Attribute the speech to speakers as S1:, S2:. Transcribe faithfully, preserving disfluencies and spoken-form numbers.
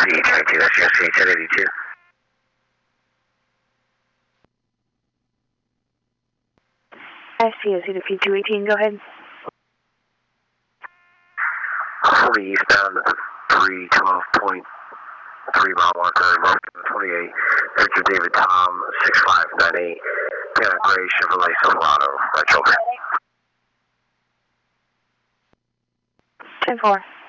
S1: eighty-two twenty-two, that's yesterday, ten eighty-two.
S2: S T S either P two eighteen, go ahead.
S1: forty eastbound, three twelve point three mile marker, Martin twenty-eight, Victor David Tom, six five nine eight, Piano Gray, Chevrolet Silverado, right shoulder.
S2: ten four.